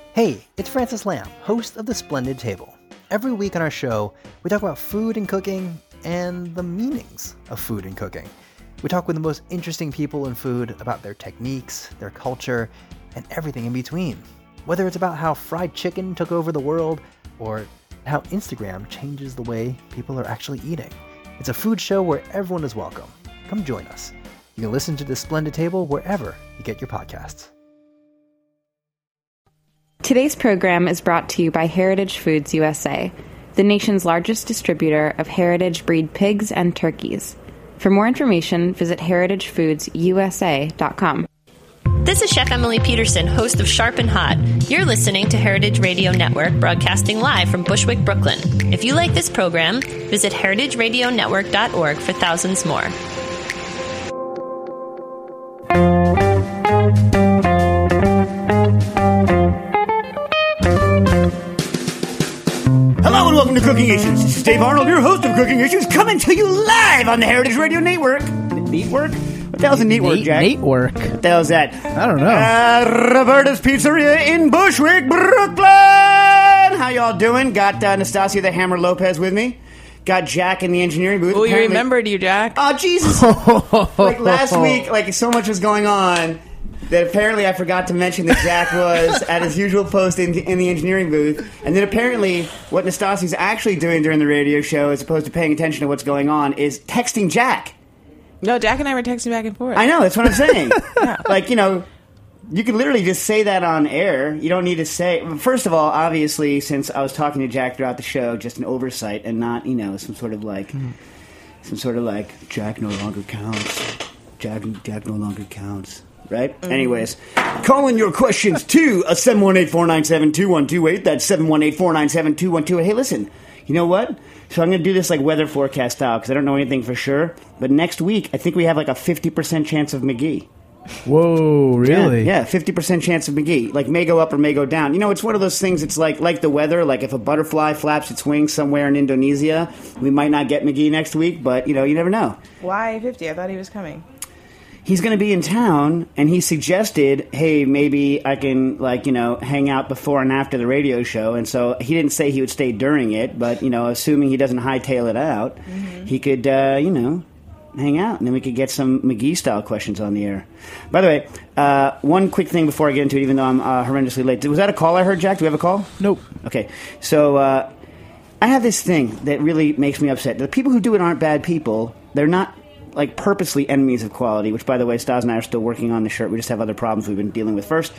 Hey, it's Francis Lamb, host of The Splendid Table. Every week on our show, we talk about food and cooking and the meanings of food and cooking. We talk with the most interesting people in food about their techniques, their culture, and everything in between. Whether it's about how fried chicken took over the world or how Instagram changes the way people are actually eating. It's a food show where everyone is welcome. Come join us. You can listen to The Splendid Table wherever you get your podcasts. Today's program is brought to you by Heritage Foods USA, the nation's largest distributor of heritage breed pigs and turkeys. For more information, visit heritagefoodsusa.com. This is Chef Emily Peterson, host of Sharp and Hot. You're listening to Heritage Radio Network, broadcasting live from Bushwick, Brooklyn. If you like this program, visit heritageradionetwork.org for thousands more. Hello and welcome to Cooking Issues. This is Dave Arnold, your host of Cooking Issues, coming to you live on the Heritage Radio Network. Network? What the hell's a network, Jack? Network. What the hell's that? I don't know. Roberta's Pizzeria in Bushwick, Brooklyn. How y'all doing? Got Nastasia the Hammer Lopez with me. Got Jack in the engineering booth. Oh, we remembered you, Jack. Oh, Jesus. Like last week, like so much was going on that apparently I forgot to mention that Jack was at his usual post in the engineering booth. And then apparently what Nastasia's actually doing during the radio show, as opposed to paying attention to what's going on, is texting Jack. No, Jack and I were texting back and forth. I know, that's what I'm saying. Yeah. Like, you know, you can literally just say that on air. You don't need to say... First of all, obviously, since I was talking to Jack throughout the show, just an oversight and not, you know, some sort of like, Jack no longer counts. Jack no longer counts. Right? Mm-hmm. Anyways, call in your questions to 718-497-2128. That's 718-497-2128. Hey, listen, you know what? So I'm going to do this like weather forecast style because I don't know anything for sure. But next week, I think we have like a 50% chance of McGee. Whoa, really? Yeah, 50% chance of McGee. Like may go up or may go down. You know, it's one of those things, it's like the weather. Like if a butterfly flaps its wings somewhere in Indonesia, we might not get McGee next week, but, you know, you never know. Why 50? I thought he was coming. He's going to be in town, and he suggested, hey, maybe I can, like, you know, hang out before and after the radio show. And so he didn't say he would stay during it, but, you know, assuming he doesn't hightail it out, he could, you know, hang out, and then we could get some McGee-style questions on the air. By the way, one quick thing before I get into it, even though I'm horrendously late. Was that a call I heard, Jack? Do we have a call? Nope. Okay. So I have this thing that really makes me upset. The people who do it aren't bad people. They're not like purposely enemies of quality, which, by the way, Stas and I are still working on the shirt. We just have other problems we've been dealing with first.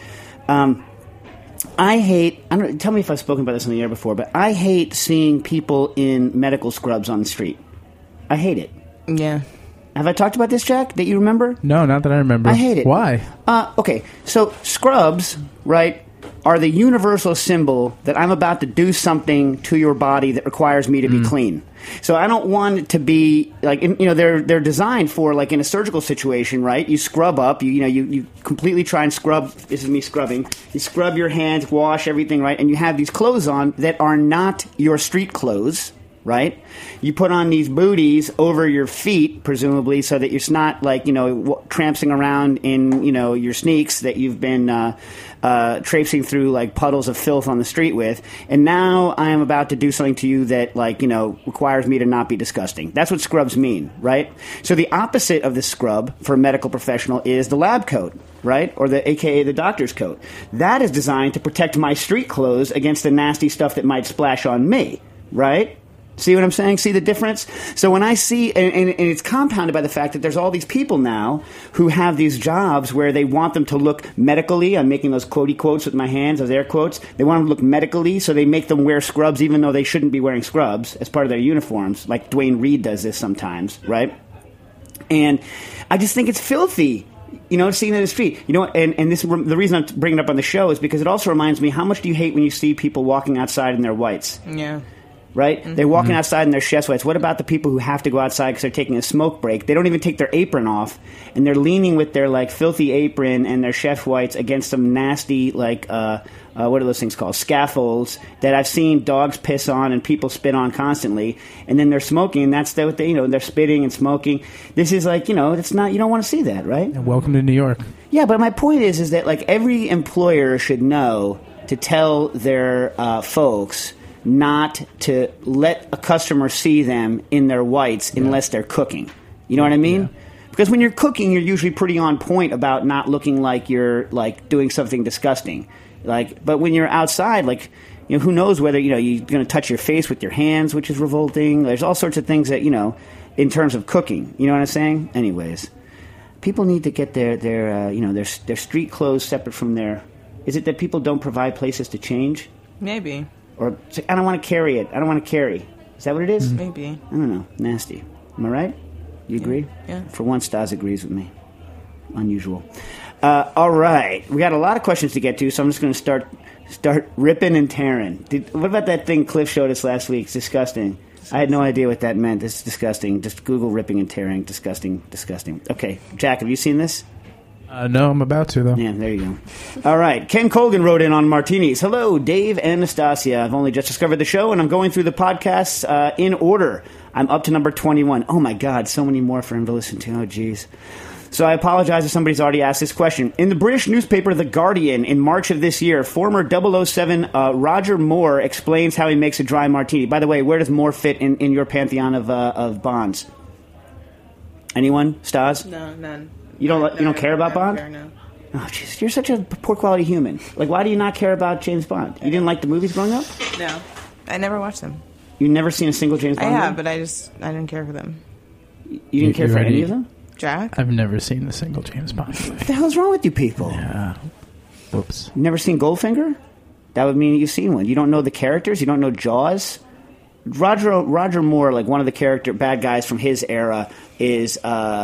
I hate, tell me if I've spoken about this in the air before, but I hate seeing people in medical scrubs on the street. I hate it. Yeah. Have I talked about this, Jack, that you remember? No, not that I remember. I hate it. Why? Okay, so scrubs, right, are the universal symbol that I'm about to do something to your body that requires me to be clean. So I don't want it to be like, you know, they're designed for like in a surgical situation, right? You scrub up, you completely try and scrub. This is me scrubbing. You scrub your hands, wash everything, right? And you have these clothes on that are not your street clothes, right? You put on these booties over your feet, presumably, so that it's not like, you know, trampsing around in, you know, your sneaks that you've been traipsing through like puddles of filth on the street with. And now I am about to do something to you that, like, you know, requires me to not be disgusting. That's what scrubs mean, right? So the opposite of the scrub for a medical professional is the lab coat, right? Or the AKA the doctor's coat. That is designed to protect my street clothes against the nasty stuff that might splash on me, right? See what I'm saying? See the difference? So when I see, and it's compounded by the fact that there's all these people now who have these jobs where they want them to look medically. I'm making those quotey quotes with my hands, those air quotes. They want them to look medically, so they make them wear scrubs even though they shouldn't be wearing scrubs as part of their uniforms. Like Dwayne Reed does this sometimes, right? And I just think it's filthy. You know, seeing it in the street. You know, and this, the reason I'm bringing it up on the show is because it also reminds me how much do you hate when you see people walking outside in their whites? Yeah. Right? Mm-hmm. They're walking outside in their chef's whites. What about the people who have to go outside because they're taking a smoke break? They don't even take their apron off, and they're leaning with their, like, filthy apron and their chef whites against some nasty, like, what are those things called? Scaffolds that I've seen dogs piss on and people spit on constantly. And then they're smoking, and that's what they, you know, they're spitting and smoking. This is like, you know, it's not, you don't want to see that, right? And welcome to New York. Yeah, but my point is that, like, every employer should know to tell their folks not to let a customer see them in their whites unless they're cooking. You know what I mean? Because when you're cooking, you're usually pretty on point about not looking like you're like doing something disgusting. But when you're outside, who knows whether you're going to touch your face with your hands, which is revolting. There's all sorts of things that in terms of cooking. You know what I'm saying? Anyways, people need to get their street clothes separate from their. Is it that people don't provide places to change? Maybe. Or I don't want to carry it. I don't want to carry. Is that what it is? Maybe. I don't know. Nasty. Am I right? You agree? Yeah. For once, Stas agrees with me. Unusual. All right. We got a lot of questions to get to, so I'm just going to start ripping and tearing. What about that thing Cliff showed us last week? It's disgusting. I had no idea what that meant. It's disgusting. Just Google ripping and tearing. Disgusting. Disgusting. Okay. Jack, have you seen this? No, I'm about to, though. Yeah, there you go. All right. Ken Colgan wrote in on martinis. Hello, Dave and Nastasia. I've only just discovered the show, and I'm going through the podcasts in order. I'm up to number 21. Oh, my God. So many more for him to listen to. Oh, geez. So I apologize if somebody's already asked this question. In the British newspaper The Guardian in March of this year, former 007 Roger Moore explains how he makes a dry martini. By the way, where does Moore fit in your pantheon of Bonds? Anyone? Stas? No, none. You don't care about Bond? No. Oh, jeez, you're such a poor quality human. Why do you not care about James Bond? You didn't like the movies growing up? No. I never watched them. You've never seen a single James Bond I have, movie? but I didn't care for them. You didn't care for any of them? Jack? I've never seen a single James Bond movie. What the hell's wrong with you people? Yeah. Whoops. You've never seen Goldfinger? That would mean you've seen one. You don't know the characters? You don't know Jaws? Roger Moore, one of the bad guys from his era, is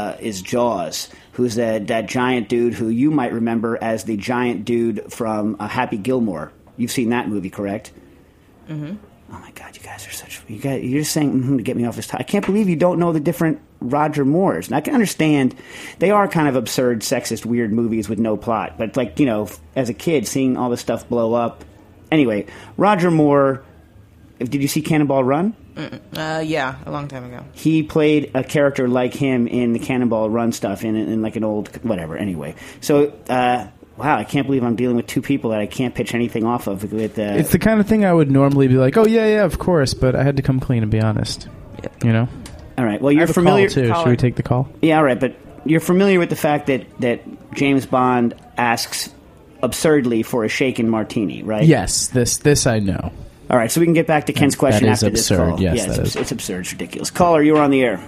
Jaws, who's that giant dude who you might remember as the giant dude from Happy Gilmore. You've seen that movie, correct? Mm-hmm. Oh my God, you guys are such. You're just saying to get me off this. I can't believe you don't know the different Roger Moores. And I can understand they are kind of absurd, sexist, weird movies with no plot. But as a kid, seeing all this stuff blow up. Anyway, Roger Moore. Did you see Cannonball Run? Yeah, a long time ago. He played a character like him in the Cannonball Run stuff in an old whatever. Anyway, so wow, I can't believe I'm dealing with two people that I can't pitch anything off of. It's the kind of thing I would normally be like, oh yeah, of course, but I had to come clean and be honest. Yep. All right. Well, you're familiar. Call too. Should we take the call? Yeah, all right. But you're familiar with the fact that James Bond asks absurdly for a shaken martini, right? Yes. This I know. All right, so we can get back to Ken's question after this call. Absurd. Yes, it's absurd. It's ridiculous. Caller, you were on the air.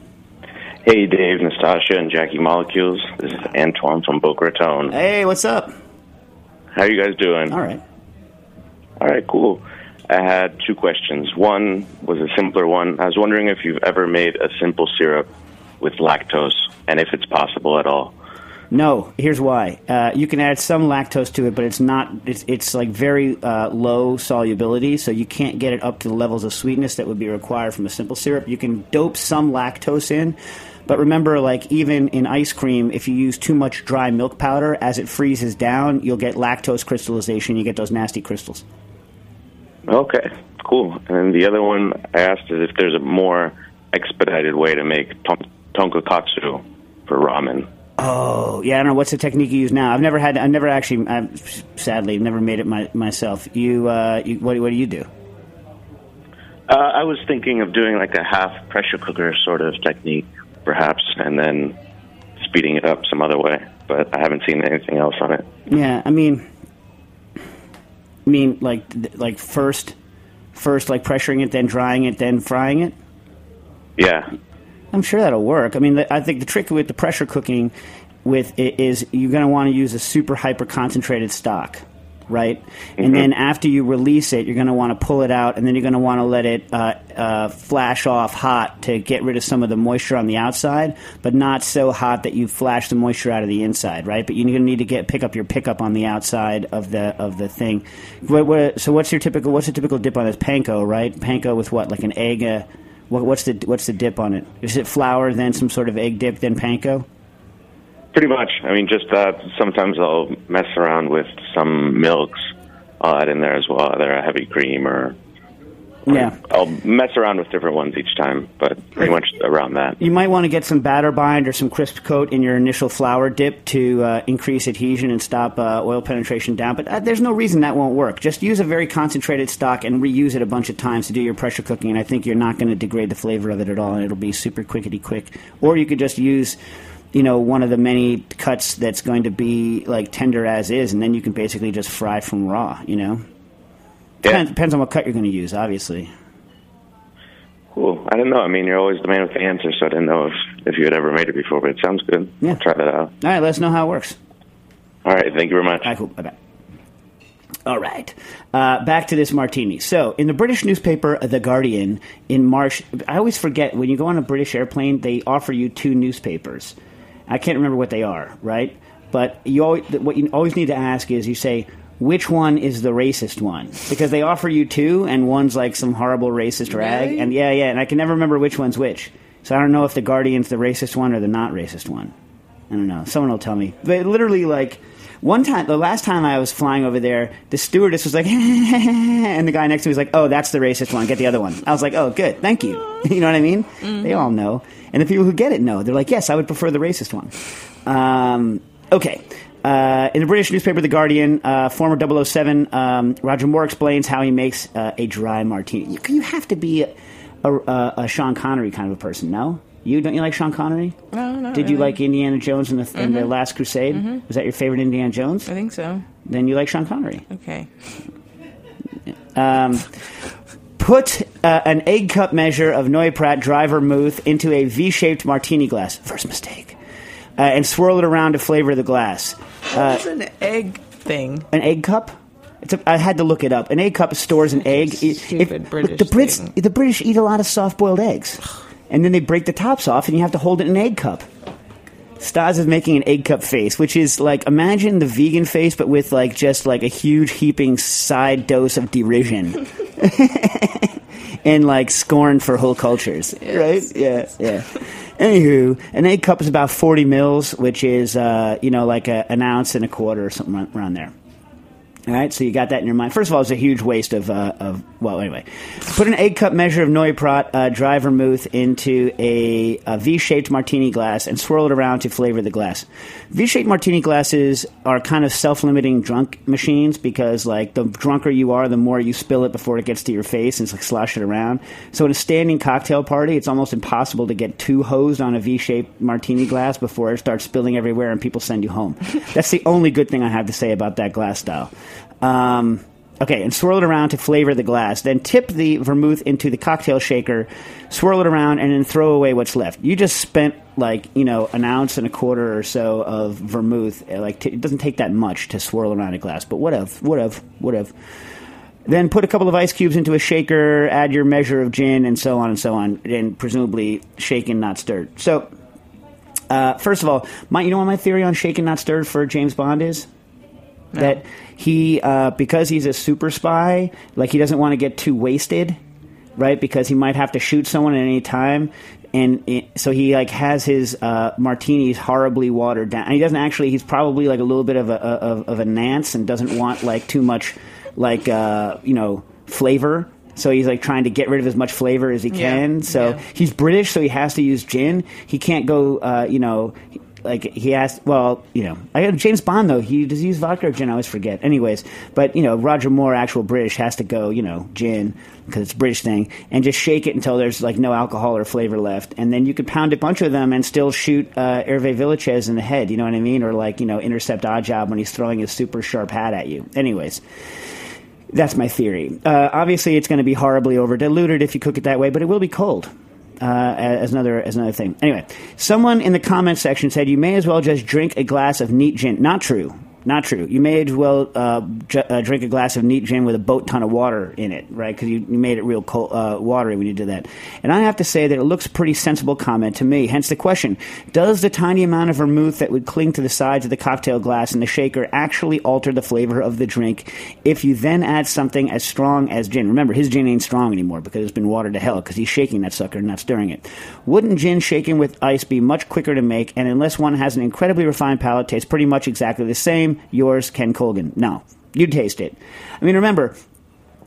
Hey, Dave, Nastasia, and Jackie Molecules. This is Antoine from Boca Raton. Hey, what's up? How are you guys doing? All right. All right, cool. I had two questions. One was a simpler one. I was wondering if you've ever made a simple syrup with lactose, and if it's possible at all. No, here's why. You can add some lactose to it, but it's not. It's very low solubility, so you can't get it up to the levels of sweetness that would be required from a simple syrup. You can dope some lactose in, but remember, even in ice cream, if you use too much dry milk powder, as it freezes down, you'll get lactose crystallization. You get those nasty crystals. Okay, cool. And then the other one I asked is if there's a more expedited way to make tonkatsu for ramen. Oh, yeah, I don't know. What's the technique you use now? I've sadly never made it myself. What do you do? I was thinking of doing a half pressure cooker sort of technique, perhaps, and then speeding it up some other way. But I haven't seen anything else on it. Yeah, I mean, first pressuring it, then drying it, then frying it? Yeah. I'm sure that'll work. I mean, I think the trick with the pressure cooking with it is you're going to want to use a super hyper concentrated stock, right? Mm-hmm. And then after you release it, you're going to want to pull it out, and then you're going to want to let it flash off hot to get rid of some of the moisture on the outside, but not so hot that you flash the moisture out of the inside, right? But you're going to need to pick up your pickup on the outside of the thing. So what's the typical dip on this? Panko, right? Panko with what? Like an egg. What's the dip on it? Is it flour, then some sort of egg dip, then panko? Pretty much. I mean, just sometimes I'll mess around with some milks. I'll add in there as well, either a heavy cream or Yeah. I'll mess around with different ones each time, but pretty much around that. You might want to get some batter bind or some crisp coat in your initial flour dip to increase adhesion and stop oil penetration down. But there's no reason that won't work. Just use a very concentrated stock and reuse it a bunch of times to do your pressure cooking, and I think you're not going to degrade the flavor of it at all, and it'll be super quickety-quick. Or you could just use, one of the many cuts that's going to be like tender as is, and then you can basically just fry from raw, Yeah. Depends on what cut you're going to use, obviously. Cool. I didn't know. I mean, you're always the man with the answer, so I didn't know if you had ever made it before, but it sounds good. Yeah. I'll try that out. All right, let us know how it works. All right, thank you very much. All right, cool. Bye-bye. All right. Back to this martini. So, in the British newspaper The Guardian, in March, I always forget, when you go on a British airplane, they offer you 2 newspapers. I can't remember what they are, right? But what you always need to ask is, you say, which one is the racist one? Because they offer you 2, and one's like some horrible racist rag. Really? And and I can never remember which one's which. So I don't know if The Guardian's the racist one or the not racist one. I don't know. Someone will tell me. But literally, like, one time, the last time I was flying over there, the stewardess was like, and the guy next to me was like, oh, that's the racist one. Get the other one. I was like, oh, good. Thank you. You know what I mean? Mm-hmm. They all know. And the people who get it know. They're like, yes, I would prefer the racist one. Okay. In the British newspaper The Guardian, former 007, Roger Moore explains how he makes a dry martini. You have to be a Sean Connery kind of a person, no? Don't you like Sean Connery? No, not Did you really. like Indiana Jones in the Last Crusade? Mm-hmm. Was that your favorite Indiana Jones? I think so. Then you like Sean Connery. Okay. Put an egg cup measure of Neuprat dry vermouth into a V-shaped martini glass. First mistake. And swirl it around to flavor the glass. What's an egg thing? An egg cup? I had to look it up. An egg cup stores an egg. Stupid British thing. The British eat a lot of soft-boiled eggs. And then they break the tops off, and you have to hold it in an egg cup. Stas is making an egg cup face, which is like, imagine the vegan face, but with like just like a huge heaping side dose of derision. And like scorn for whole cultures. Yes. Right? Yeah. Anywho, an egg cup is about 40 mils, which is, like an ounce and a quarter or something around there. All right, so you got that in your mind. First of all, it's a huge waste anyway. Put an egg cup measure of Neuprat dry vermouth into a V-shaped martini glass and swirl it around to flavor the glass. V-shaped martini glasses are kind of self-limiting drunk machines because, like, the drunker you are, the more you spill it before it gets to your face and it's like slosh it around. So in a standing cocktail party, it's almost impossible to get too hosed on a V-shaped martini glass before it starts spilling everywhere and people send you home. That's the only good thing I have to say about that glass style. Okay, and swirl it around to flavor the glass. Then tip the vermouth into the cocktail shaker, swirl it around, and then throw away what's left. You just spent, an ounce and a quarter or so of vermouth. It doesn't take that much to swirl around a glass, but whatever. Then put a couple of ice cubes into a shaker, add your measure of gin, and so on, and presumably shaken, not stirred. So, first of all, you know what my theory on shaken, not stirred for James Bond is? No. That he, because he's a super spy, he doesn't want to get too wasted, right? Because he might have to shoot someone at any time. And so he, has his martinis horribly watered down. And he doesn't actually, he's probably, a little bit of a nance and doesn't want, too much, flavor. So he's, trying to get rid of as much flavor as he can. So he's British, so he has to use gin. He can't go, he has, I got James Bond, though. Does he use vodka or gin? I always forget. Anyways, but, Roger Moore, actual British, has to go, gin, because it's a British thing, and just shake it until there's, no alcohol or flavor left. And then you could pound a bunch of them and still shoot Hervé Villachez in the head, you know what I mean? Or, intercept Oddjob when he's throwing his super sharp hat at you. Anyways. That's my theory. Obviously, it's going to be horribly over-diluted if you cook it that way, but it will be cold. As another thing. Anyway, someone in the comments section said you may as well just drink a glass of neat gin. Not true. You may as well drink a glass of neat gin with a boat ton of water in it, right? Because you made it real cold, watery when you did that. And I have to say that it looks a pretty sensible comment to me. Hence the question, does the tiny amount of vermouth that would cling to the sides of the cocktail glass in the shaker actually alter the flavor of the drink if you then add something as strong as gin? Remember, his gin ain't strong anymore because it's been watered to hell because he's shaking that sucker and not stirring it. Wouldn't gin shaken with ice be much quicker to make, and unless one has an incredibly refined palate, tastes pretty much exactly the same? Yours, Ken Colgan. No. You'd taste it. I mean, remember,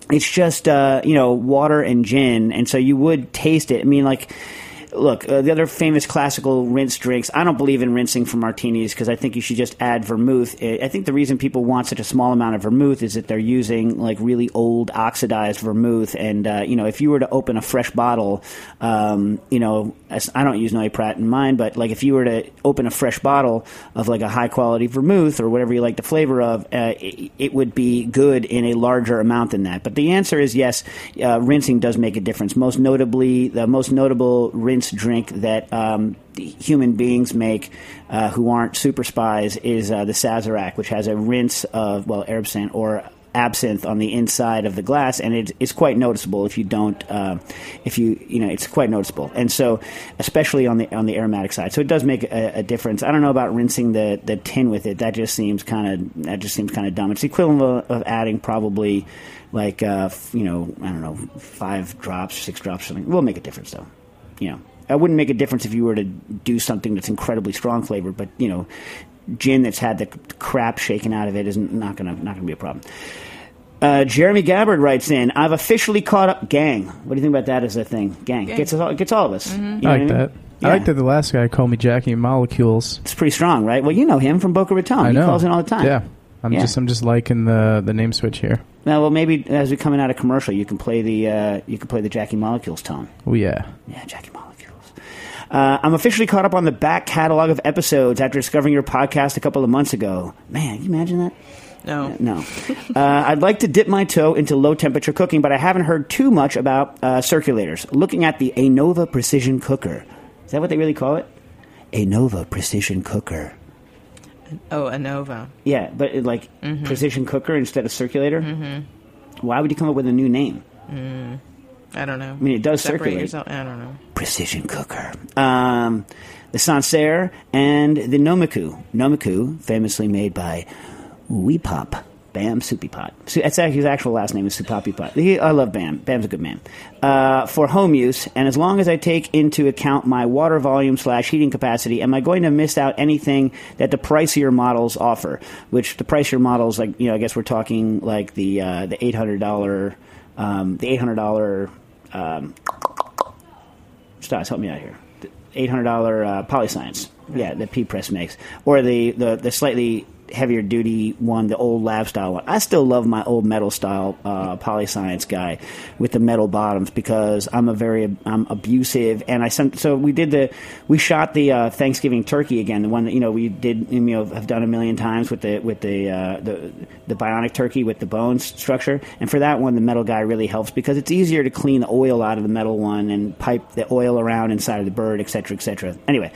it's just water and gin, and so you would taste it. I mean, like, look, the other famous classical rinse drinks, I don't believe in rinsing for martinis because I think you should just add vermouth. I think the reason people want such a small amount of vermouth is that they're using like really old oxidized vermouth. And, if you were to open a fresh bottle, I don't use Noe Prat in mine, but like if you were to open a fresh bottle of like a high quality vermouth or whatever you like the flavor of, it would be good in a larger amount than that. But the answer is yes, rinsing does make a difference. Most notably, the most notable rinse drink that human beings make who aren't super spies is the Sazerac, which has a rinse of Arabsint or absinthe on the inside of the glass, and it's quite noticeable if you don't it's quite noticeable. And so especially on the aromatic side, so it does make a difference. I don't know about rinsing the tin with it. That just seems kind of dumb. It's the equivalent of adding probably like I don't know, 5 drops, 6 drops, something. It will make a difference though. I wouldn't make a difference if you were to do something that's incredibly strong flavored, but gin that's had the crap shaken out of it is not gonna be a problem. Jeremy Gabbard writes in, I've officially caught up. Gang. What do you think about that as a thing? Gang. Gets all of us. Mm-hmm. I like that. Yeah. I like that the last guy called me Jackie Molecules. It's pretty strong, right? Well, you know him from Boca Raton. I know. He calls in all the time. Yeah. I'm just liking the name switch here. Now, well, maybe as we come in out of commercial, you can play the Jackie Molecules tone. Oh yeah. Yeah, Jackie Molecules. I'm officially caught up on the back catalog of episodes after discovering your podcast a couple of months ago. Man, can you imagine that? No. I'd like to dip my toe into low-temperature cooking, but I haven't heard too much about circulators. Looking at the Anova Precision Cooker. Is that what they really call it? Anova Precision Cooker. Oh, Anova. Yeah, but precision cooker instead of circulator? Mm-hmm. Why would you come up with a new name? I don't know. I mean, it does circulate. Yourself. I don't know. Precision cooker. The Sancerre and the Nomiku. Nomiku, famously made by Weepop. Bam Soupy Pot. So that's actually his actual last name is Soupapi Pot. I love Bam. Bam's a good man. For home use, and as long as I take into account my water volume / heating capacity, am I going to miss out anything that the pricier models offer? Which the pricier models, I guess we're talking like the $800. Stas, help me out here. The $800 Polyscience, that P-Press makes, or the slightly heavier duty one, the old lab style one. I still love my old metal style Polyscience guy with the metal bottoms because I'm abusive, and we shot the Thanksgiving turkey again, the one that we did have done a million times with the bionic turkey with the bone structure, and for that one the metal guy really helps because it's easier to clean the oil out of the metal one and pipe the oil around inside of the bird, etc., etc. Anyway.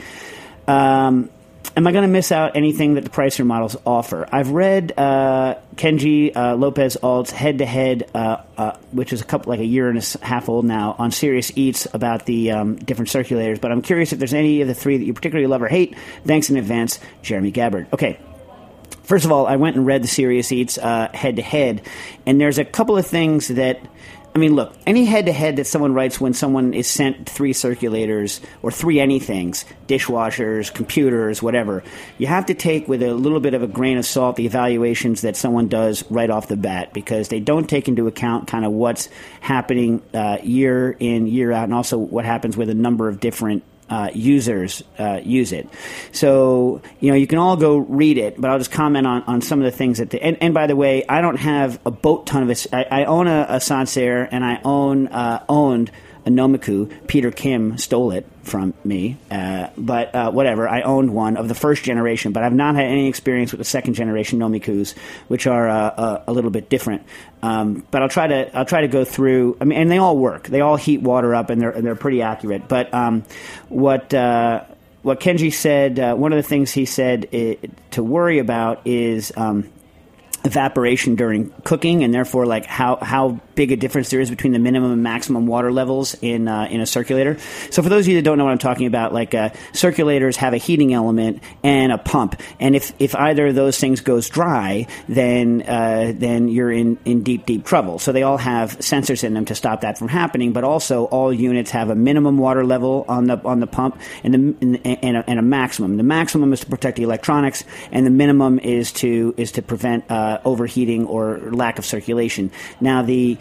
Am I going to miss out anything that the pricier models offer? I've read Kenji Lopez Alt's head-to-head, which is a year and a half old now, on Serious Eats about the different circulators, but I'm curious if there's any of the 3 that you particularly love or hate. Thanks in advance, Jeremy Gabbard. Okay. First of all, I went and read the Serious Eats head-to-head, and there's a couple of things that... I mean, look, any head-to-head that someone writes when someone is sent 3 circulators or 3 anythings, dishwashers, computers, whatever, you have to take with a little bit of a grain of salt the evaluations that someone does right off the bat because they don't take into account kind of what's happening year in, year out, and also what happens with a number of different users use it. So, you can all go read it, but I'll just comment on some of the things that... And by the way, I don't have a boat ton of it. I own a Sancerre, and I owned a Nomiku. Peter Kim stole it from me, but whatever. I owned one of the first generation, but I've not had any experience with the second generation Nomikus, which are a little bit different. But I'll try to go through. I mean, and they all work. They all heat water up, and they're pretty accurate. But what Kenji said, one of the things he said to worry about is evaporation during cooking, and therefore like how big a difference there is between the minimum and maximum water levels in a circulator. So for those of you that don't know what I'm talking about, like circulators have a heating element and a pump, and if either of those things goes dry, then you're in deep trouble. So they all have sensors in them to stop that from happening, but also all units have a minimum water level on the pump and a maximum. The maximum is to protect the electronics, and the minimum is to prevent overheating or lack of circulation. Now, the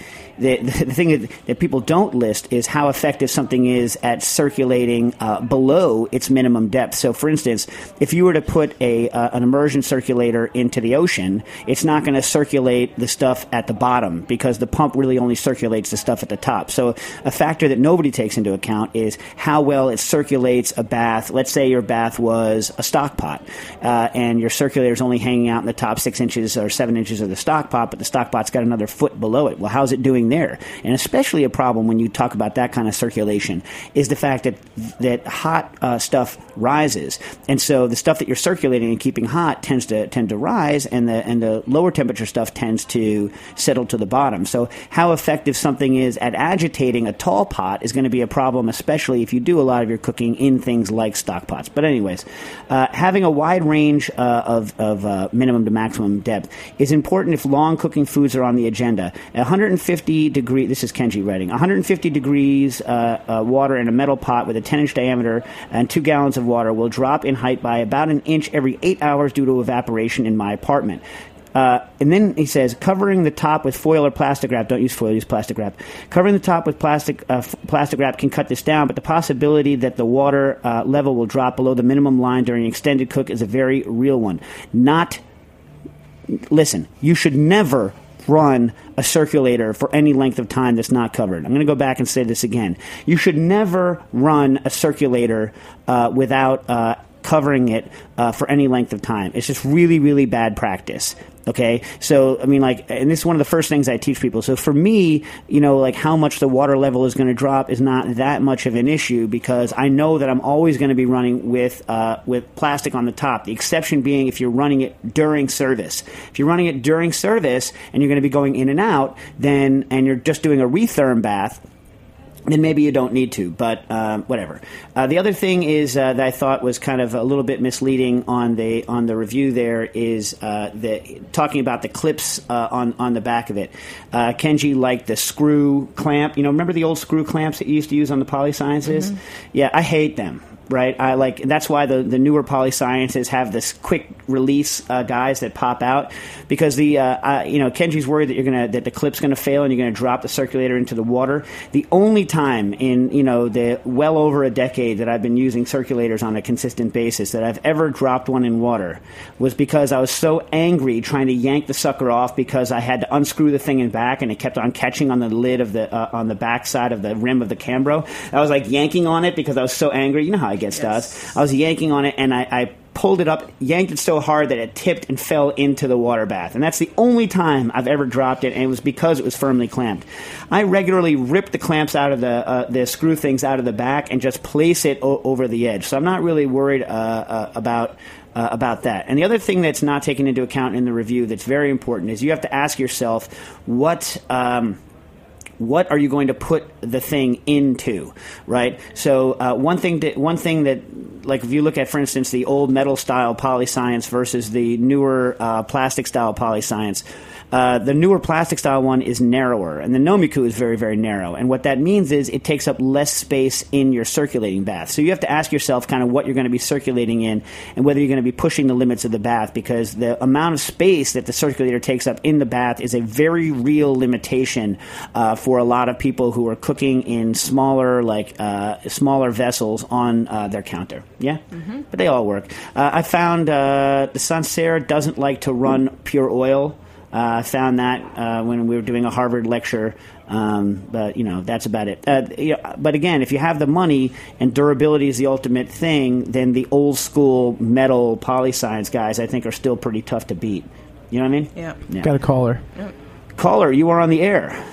the thing that people don't list is how effective something is at circulating below its minimum depth. So, for instance, if you were to put an immersion circulator into the ocean, it's not going to circulate the stuff at the bottom because the pump really only circulates the stuff at the top. So a factor that nobody takes into account is how well it circulates a bath. Let's say your bath was a stock pot, and your circulator is only hanging out in the top 6 inches or 7 inches of the stock pot, but the stock pot's got another foot below it. Well, how's it doing there? And especially a problem when you talk about that kind of circulation is the fact that hot stuff rises, and so the stuff that you're circulating and keeping hot tend to rise, and the lower temperature stuff tends to settle to the bottom. So how effective something is at agitating a tall pot is going to be a problem, especially if you do a lot of your cooking in things like stock pots. But anyways, having a wide range of minimum to maximum depth is important if long cooking foods are on the agenda. 150 degrees, this is Kenji writing, 150 degrees water in a metal pot with a 10-inch diameter and 2 gallons of water will drop in height by about an inch every 8 hours due to evaporation in my apartment. And then he says, covering the top with foil or plastic wrap, don't use foil, use plastic wrap. Covering the top with plastic wrap can cut this down, but the possibility that the water level will drop below the minimum line during extended cook is a very real one. Listen, you should never run a circulator for any length of time that's not covered. I'm going to go back and say this again. You should never run a circulator without covering it for any length of time. It's just really, really bad practice. Okay, so I mean, and this is one of the first things I teach people. So for me, how much the water level is going to drop is not that much of an issue because I know that I'm always going to be running with plastic on the top. The exception being if you're running it during service. If you're running it during service and you're going to be going in and out, and you're just doing a retherm bath, then maybe you don't need to, but whatever. The other thing is that I thought was kind of a little bit misleading on the review there is talking about the clips on the back of it. Kenji liked the screw clamp. Remember the old screw clamps that you used to use on the Polysciences? Mm-hmm. Yeah, I hate them. Right, that's why the newer Polysciences have this quick release guys that pop out because Kenji's worried that the clip's gonna fail and you're gonna drop the circulator into the water. The only time in the well over a decade that I've been using circulators on a consistent basis that I've ever dropped one in water was because I was so angry trying to yank the sucker off because I had to unscrew the thing in back and it kept on catching on the lid of on the back side of the rim of the Cambro. I was yanking on it because I was so angry. You know how I get stuff. I was yanking on it, and I pulled it up, yanked it so hard that it tipped and fell into the water bath. And that's the only time I've ever dropped it, and it was because it was firmly clamped. I regularly rip the clamps out of the screw things out of the back and just place it over the edge. So I'm not really worried about that. And the other thing that's not taken into account in the review that's very important is you have to ask yourself what are you going to put the thing into, right? So one thing that, if you look at, for instance, the old metal style Polyscience versus the newer plastic style Polyscience, the newer plastic style one is narrower, and the Nomiku is very, very narrow. And what that means is it takes up less space in your circulating bath. So you have to ask yourself kind of what you're going to be circulating in and whether you're going to be pushing the limits of the bath, because the amount of space that the circulator takes up in the bath is a very real limitation for a lot of people who are cooking in smaller vessels on their counter. Yeah? Mm-hmm. But they all work. I found the Sancerre doesn't like to run pure oil. I found that when we were doing a Harvard lecture, but that's about it. But again, if you have the money and durability is the ultimate thing, then the old school metal Polyscience guys, I think, are still pretty tough to beat. You know what I mean? Yeah. Got a caller. Yep. Caller, you are on the air.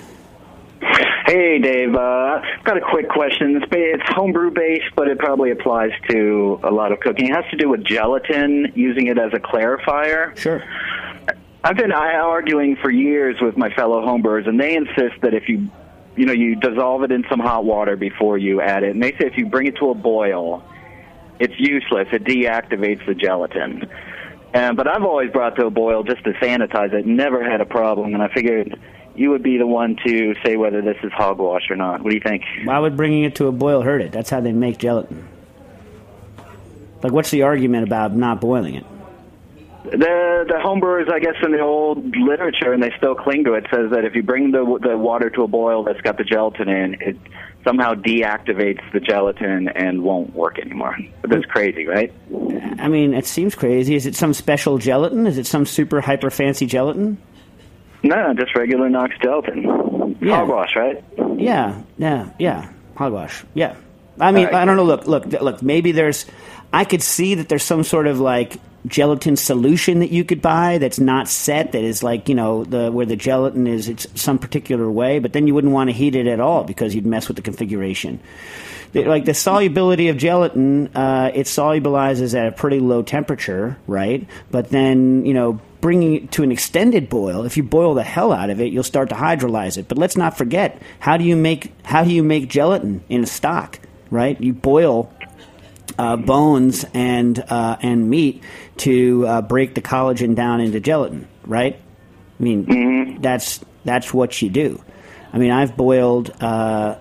Hey, Dave. I've got a quick question. It's homebrew based, but it probably applies to a lot of cooking. It has to do with gelatin, using it as a clarifier. Sure. I've been arguing for years with my fellow homebrewers, and they insist that if you dissolve it in some hot water before you add it, and they say if you bring it to a boil, it's useless. It deactivates the gelatin. But I've always brought to a boil just to sanitize it, never had a problem, and I figured you would be the one to say whether this is hogwash or not. What do you think? Why would bringing it to a boil hurt it? That's how they make gelatin. What's the argument about not boiling it? The homebrewers, I guess, in the old literature, and they still cling to it, says that if you bring the water to a boil that's got the gelatin in, it somehow deactivates the gelatin and won't work anymore. But that's crazy, right? I mean, it seems crazy. Is it some special gelatin? Is it some super hyper fancy gelatin? No, just regular Knox gelatin. Yeah. Hogwash, right? Yeah. Hogwash. Yeah. I mean, I don't know. Look. Maybe I could see that there's some sort of like gelatin solution that you could buy that's not set, that is like, where the gelatin is it's some particular way, but then you wouldn't want to heat it at all because you'd mess with the configuration. Like the solubility of gelatin, it solubilizes at a pretty low temperature, right? But then, bringing it to an extended boil, if you boil the hell out of it, you'll start to hydrolyze it. But let's not forget, how do you make gelatin in a stock, right? You boil bones and meat to break the collagen down into gelatin, right? I mean, that's what you do. I mean, I've boiled, no,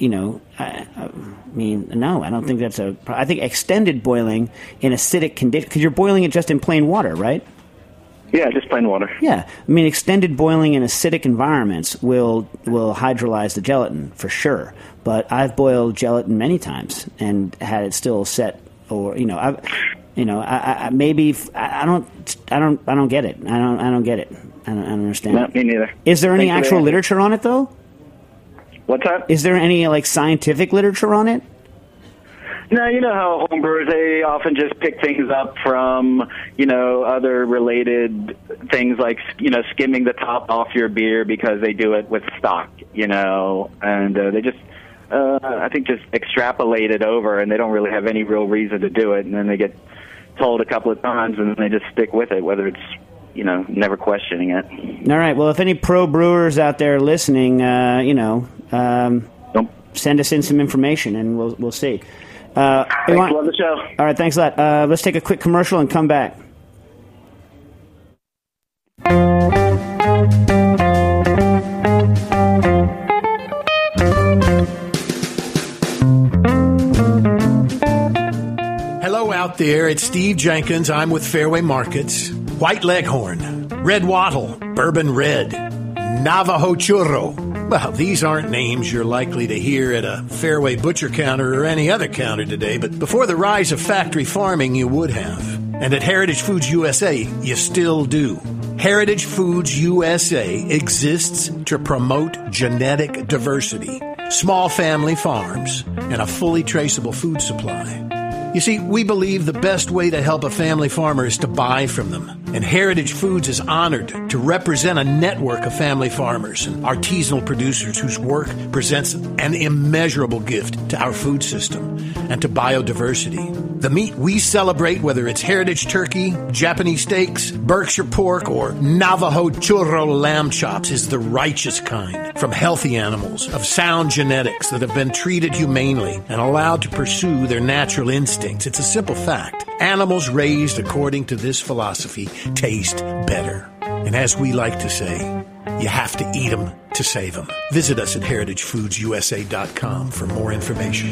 I don't think that's I think extended boiling in acidic condition, because you're boiling it just in plain water, right? Yeah, just plain water. Yeah. I mean, extended boiling in acidic environments will hydrolyze the gelatin for sure. But I've boiled gelatin many times and had it still set, or maybe I don't get it. I don't get it. I don't understand. No, me neither. Is there any actual literature on it though? What's that? Is there any scientific literature on it? No, you know how homebrewers, they often just pick things up from, other related things like, skimming the top off your beer because they do it with stock, and they just, I think, just extrapolate it over, and they don't really have any real reason to do it, and then they get told a couple of times, and then they just stick with it, whether it's, never questioning it. All right. Well, if any pro brewers out there listening, send us in some information, and we'll see. Love the show. All right, thanks a lot. Let's take a quick commercial and come back. Hello out there, it's Steve Jenkins. I'm with Fairway Markets. White Leghorn, Red Wattle, Bourbon Red, Navajo Churro. Well, these aren't names you're likely to hear at a Fairway butcher counter or any other counter today, but before the rise of factory farming, you would have. And at Heritage Foods USA, you still do. Heritage Foods USA exists to promote genetic diversity, small family farms, and a fully traceable food supply. You see, we believe the best way to help a family farmer is to buy from them. And Heritage Foods is honored to represent a network of family farmers and artisanal producers whose work presents an immeasurable gift to our food system and to biodiversity. The meat we celebrate, whether it's heritage turkey, Japanese steaks, Berkshire pork, or Navajo churro lamb chops, is the righteous kind from healthy animals of sound genetics that have been treated humanely and allowed to pursue their natural instincts. It's a simple fact. Animals raised according to this philosophy taste better. And as we like to say, you have to eat them to save them. Visit us at heritagefoodsusa.com for more information.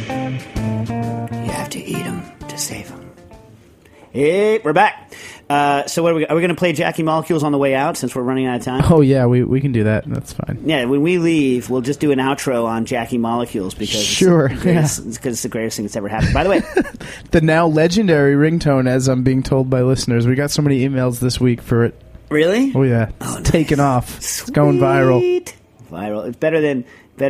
You have to eat them to save them. Hey, we're back. So what are we going to play Jackie Molecules on the way out since we're running out of time? Oh, yeah, we can do that. That's fine. Yeah, when we leave, we'll just do an outro on Jackie Molecules because it's the greatest thing that's ever happened. By the way, the now legendary ringtone, as I'm being told by listeners. We got so many emails this week for it. Really? Oh, yeah. It's taken off. Sweet. It's going viral. Viral. It's better than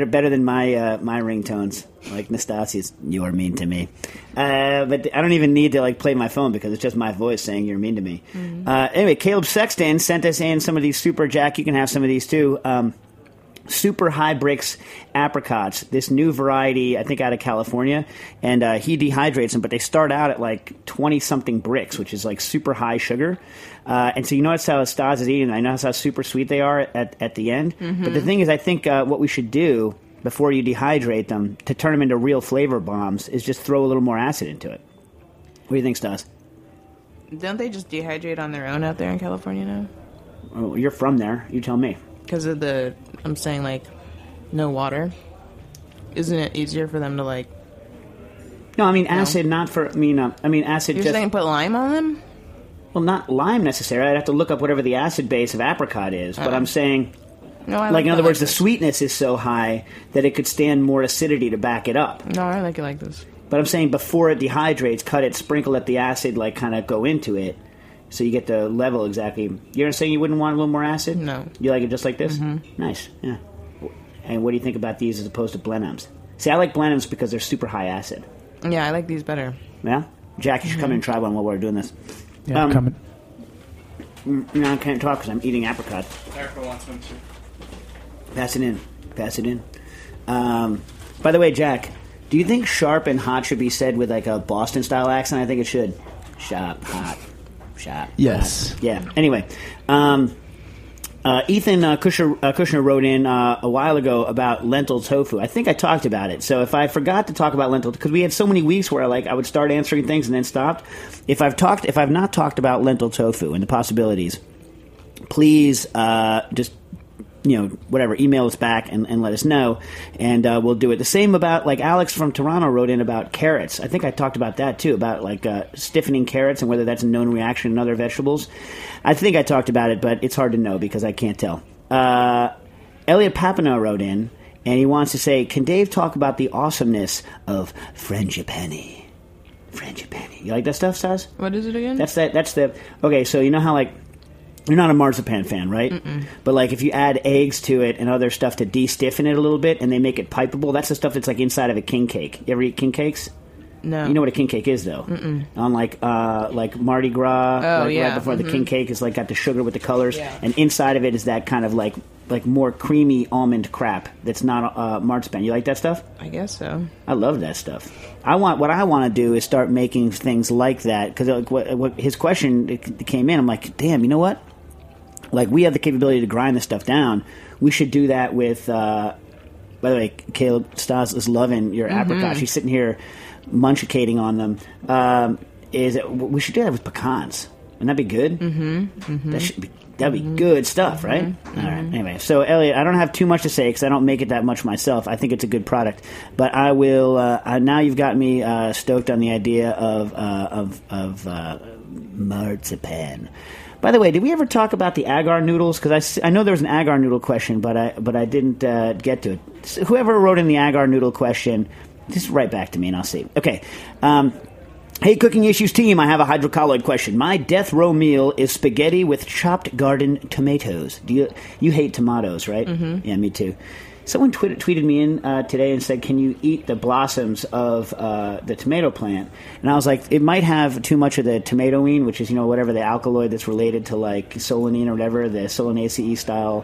my ringtones, like Nastasia's "You're mean to me," but I don't even need to play my phone because it's just my voice saying "You're mean to me." Mm-hmm. Anyway, Caleb Sexton sent us in some of these Super Jack. You can have some of these too. Super High Brix apricots, this new variety, I think out of California, and he dehydrates them, but they start out at 20-something Brix, which is super high sugar. And so that's how Stas is eating them. I know how super sweet they are at the end. Mm-hmm. But the thing is, I think what we should do before you dehydrate them to turn them into real flavor bombs is just throw a little more acid into it. What do you think, Stas? Don't they just dehydrate on their own out there in California now? Oh, you're from there. You tell me. Because of I'm saying, no water. Isn't it easier for them to, No, I mean acid, not for, acid You're just... saying put lime on them? Well, not lime necessarily. I'd have to look up whatever the acid base of apricot is. But I'm saying, No, I like in other it words, the this. sweetness is so high that it could stand more acidity to back it up. No, I like it like this. But I'm saying before it dehydrates, cut it, sprinkle, let the acid like kind of go into it, so you get the level exactly. You're saying you wouldn't want a little more acid? No. You like it just like this? Mm-hmm. Nice. Yeah. And what do you think about these as opposed to Blenheims? See, I like Blenheims because they're super high acid. Yeah, I like these better. Yeah? Jack, you should come in and try one while we're doing this. Yeah, coming. No, I can't talk because I'm eating apricot. Erica wants one too. Pass it in. Pass it in. By the way, Jack, do you think sharp and hot should be said with like a Boston-style accent? I think it should. Sharp, hot. Sharp. Yes. Hot. Yeah. Anyway, Ethan Kushner wrote in a while ago about lentil tofu. I think I talked about it. So if I forgot to talk about lentil, because we had so many weeks where I would start answering things and then stopped. If I've not talked about lentil tofu and the possibilities, please just whatever, email us back and let us know, and we'll do it. The same about, like, Alex from Toronto wrote in about carrots. I think I talked about that too, about like stiffening carrots and whether that's a known reaction in other vegetables. I think I talked about it, but it's hard to know because I can't tell. Elliot Papineau wrote in, and he wants to say, can Dave talk about the awesomeness of frangipani? Frangipani. You like that stuff, Saz? What is it again? That's the... Okay, so you know how, like, you're not a marzipan fan, right? Mm-mm. But, like, if you add eggs to it and other stuff to de-stiffen it a little bit and they make it pipeable, that's the stuff that's, like, inside of a king cake. You ever eat king cakes? No. You know what a king cake is, though? Mm-mm. On, like Mardi Gras, right before the king cake is, like, got the sugar with the colors. Yeah. And inside of it is that kind of, like more creamy almond crap that's not marzipan. You like that stuff? I guess so. I love that stuff. What I want to do is start making things like that, because like, what his question came in, I'm like, damn, you know what? Like, we have the capability to grind this stuff down. We should do that with, by the way, Caleb Stas is loving your apricot. She's sitting here munchicating on them. We should do that with pecans. Wouldn't that be good? Mm-hmm. That'd be good stuff, right? All right. Anyway, so Elliot, I don't have too much to say because I don't make it that much myself. I think it's a good product, but I will. Now you've got me stoked on the idea of marzipan. By the way, did we ever talk about the agar noodles? Because I know there was an agar noodle question, but I didn't get to it. So whoever wrote in the agar noodle question, just write back to me and I'll see. Okay. Hey, Cooking Issues team, I have a hydrocolloid question. My death row meal is spaghetti with chopped garden tomatoes. You hate tomatoes, right? Mm-hmm. Yeah, me too. Someone tweeted me in today and said, can you eat the blossoms of the tomato plant? And I was like, it might have too much of the tomatoine, which is, whatever the alkaloid that's related to, like, solanine or whatever, the Solanaceae style,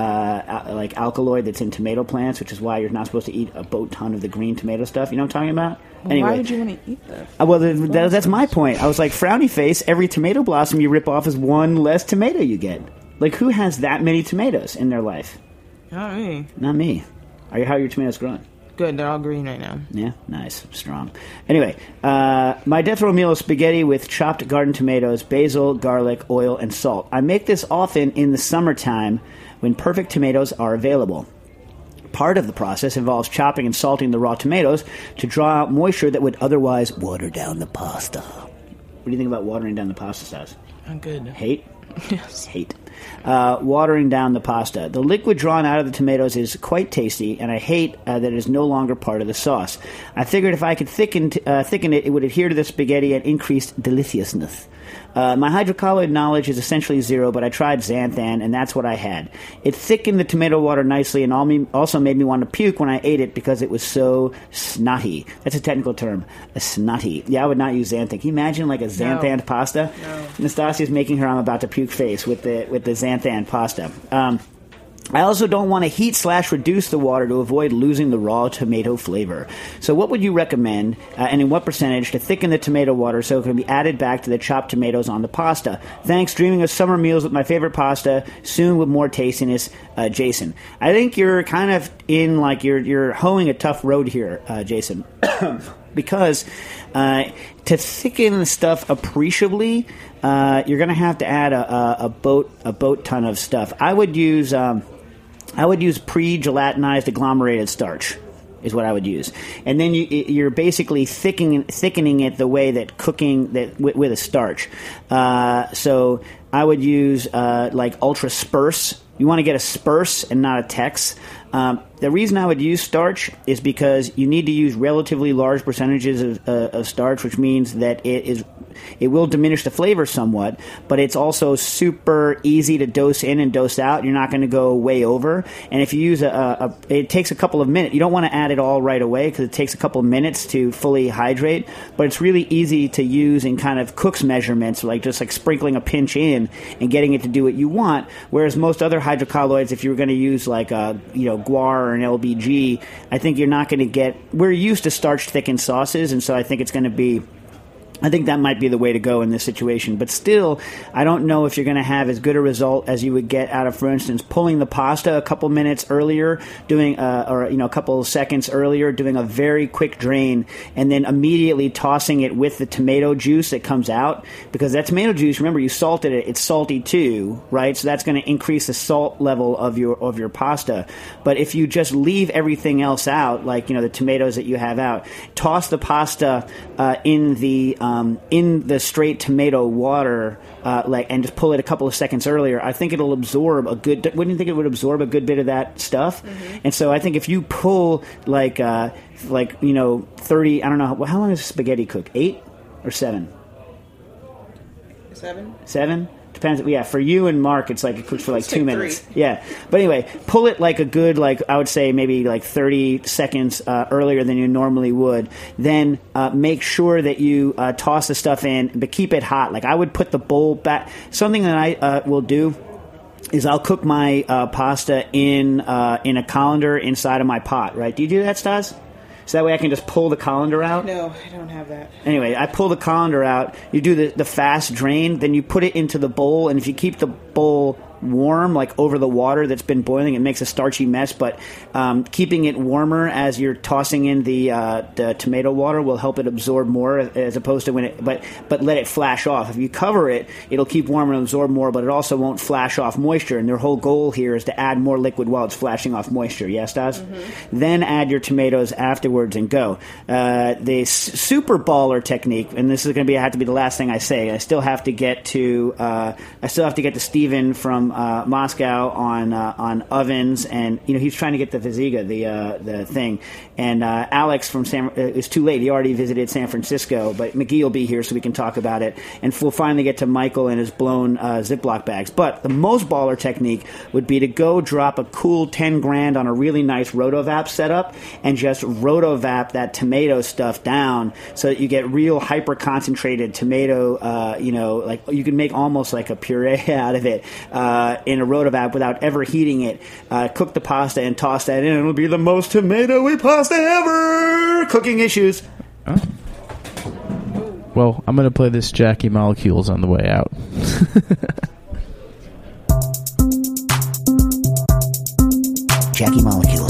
like, alkaloid that's in tomato plants, which is why you're not supposed to eat a boat ton of the green tomato stuff. You know what I'm talking about? Well, anyway, why would you want to eat that? Well, that's my point. I was like, frowny face, every tomato blossom you rip off is one less tomato you get. Like, who has that many tomatoes in their life? Not me. Not me. How are your tomatoes growing? Good, they're all green right now. Yeah, nice, strong. Anyway, my death row meal is spaghetti with chopped garden tomatoes, basil, garlic, oil, and salt. I make this often in the summertime when perfect tomatoes are available. Part of the process involves chopping and salting the raw tomatoes to draw out moisture that would otherwise water down the pasta. What do you think about watering down the pasta sauce? I'm good. Hate? Yes. Hate. Watering down the pasta. The liquid drawn out of the tomatoes is quite tasty, and I hate that it is no longer part of the sauce. I figured if I could thicken it, it would adhere to the spaghetti and increase deliciousness. My hydrocolloid knowledge is essentially zero, but I tried xanthan, and that's what I had. It thickened the tomato water nicely and also made me want to puke when I ate it because it was so snotty. That's a technical term, a snotty. Yeah, I would not use xanthan. Can you imagine, like, a xanthan pasta? No. Nastasia's making her I'm about to puke face with the xanthan pasta. I also don't want to heat/reduce the water to avoid losing the raw tomato flavor. So what would you recommend, and in what percentage, to thicken the tomato water so it can be added back to the chopped tomatoes on the pasta? Thanks, dreaming of summer meals with my favorite pasta, soon with more tastiness, Jason. I think you're kind of in, like, you're hoeing a tough road here, Jason. Because to thicken the stuff appreciably, you're going to have to add a boat ton of stuff. I would use pre-gelatinized agglomerated starch. is what I would use. And then you're basically thickening it the way that cooking that with a starch. So I would use like Ultra Sperse. You want to get a Sperse and not a Tex. The reason I would use starch is because you need to use relatively large percentages of starch, which means that it will diminish the flavor somewhat, but it's also super easy to dose in and dose out. You're not going to go way over. And if you use it takes a couple of minutes. You don't want to add it all right away because it takes a couple of minutes to fully hydrate, but it's really easy to use in kind of cook's measurements, like just like sprinkling a pinch in and getting it to do what you want. Whereas most other hydrocolloids, if you were going to use like guar or an LBG, I think you're not going to get. We're used to starch thickened sauces, and so I think it's going to be. I think that might be the way to go in this situation. But still, I don't know if you're going to have as good a result as you would get out of, for instance, pulling the pasta a couple minutes earlier, doing a couple of seconds earlier, doing a very quick drain, and then immediately tossing it with the tomato juice that comes out. Because that tomato juice, remember, you salted it; it's salty too, right? So that's going to increase the salt level of your pasta. But if you just leave everything else out, like the tomatoes that you have out, toss the pasta in the straight tomato water, and just pull it a couple of seconds earlier, I think it'll absorb a good. Wouldn't you think it would absorb a good bit of that stuff? Mm-hmm. And so I think if you pull 30, I don't know how long does spaghetti cook? 8 or 7? 7. Depends. Yeah, for you and Mark, it's like it cooks for like 2 minutes. 3. Yeah, but anyway, pull it like a good, I would say maybe like 30 seconds earlier than you normally would. Then make sure that you toss the stuff in, but keep it hot. Like I would put the bowl back. Something that I will do is I'll cook my pasta in a colander inside of my pot. Right? Do you do that, Stas? So that way I can just pull the colander out? No, I don't have that. Anyway, I pull the colander out. You do the fast drain. Then you put it into the bowl. And if you keep the bowl warm, like over the water that's been boiling, it makes a starchy mess. But keeping it warmer as you're tossing in the tomato water will help it absorb more, as opposed to when it. But let it flash off. If you cover it, it'll keep warm and absorb more. But it also won't flash off moisture. And their whole goal here is to add more liquid while it's flashing off moisture. Yes, Daz? Mm-hmm. Then add your tomatoes afterwards and go. The super baller technique, and this is going to have to be the last thing I say. I still have to get to Steven from Moscow on ovens, and he's trying to get the Viziga, the thing. And Alex from it's too late. He already visited San Francisco, but McGee will be here so we can talk about it. And we'll finally get to Michael and his blown Ziploc bags. But the most baller technique would be to go drop a cool $10,000 on a really nice Rotovap setup and just Rotovap that tomato stuff down so that you get real hyper concentrated tomato. Like you can make almost like a puree out of it. In a Rotovap without ever heating it. Cook the pasta and toss that in. It'll be the most tomato-y pasta ever! Cooking issues. Oh. Well, I'm going to play this Jackie Molecules on the way out. Jackie Molecules.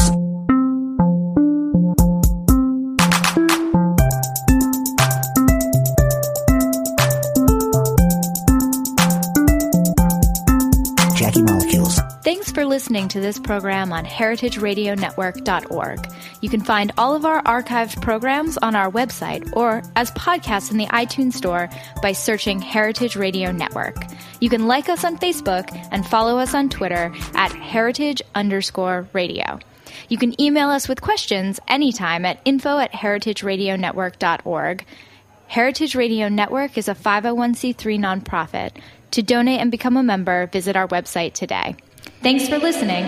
Thanks for listening to this program on heritageradionetwork.org. You can find all of our archived programs on our website or as podcasts in the iTunes Store by searching Heritage Radio Network. You can like us on Facebook and follow us on Twitter at @heritage_radio. You can email us with questions anytime at info@heritageradionetwork.org. Heritage Radio Network is a 501c3 nonprofit. To donate and become a member, visit our website today. Thanks for listening.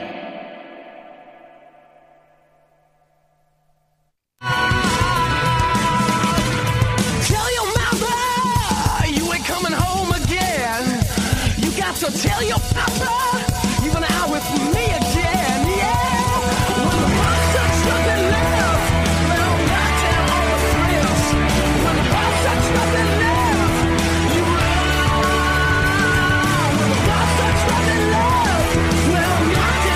Tell your mother you ain't coming home again. You got to tell your papa you've been out with me again. Yeah. When the boss said something left, well, right down all the thrills. When the boss said something left, you run. When the boss said something left, well, not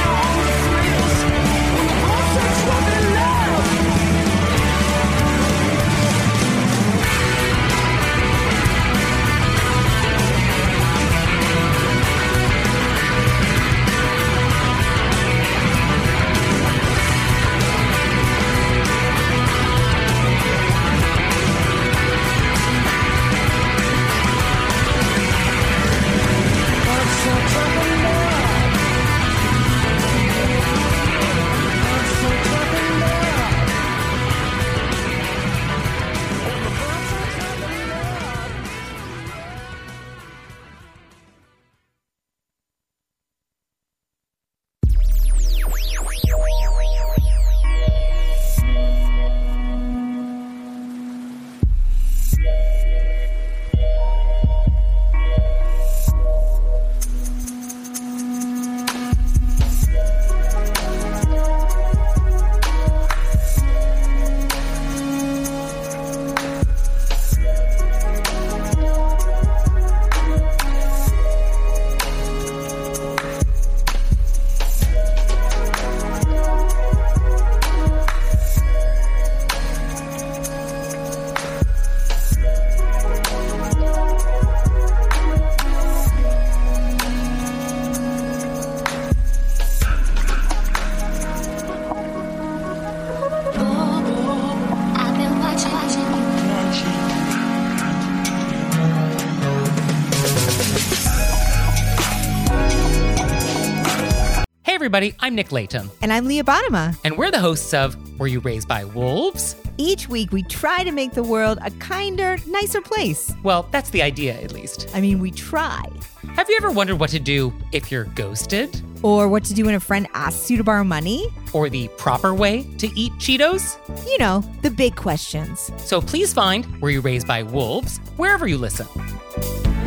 everybody. I'm Nick Latham. And I'm Leah Bottima. And we're the hosts of Were You Raised by Wolves? Each week, we try to make the world a kinder, nicer place. Well, that's the idea, at least. I mean, we try. Have you ever wondered what to do if you're ghosted? Or what to do when a friend asks you to borrow money? Or the proper way to eat Cheetos? You know, the big questions. So please find Were You Raised by Wolves wherever you listen.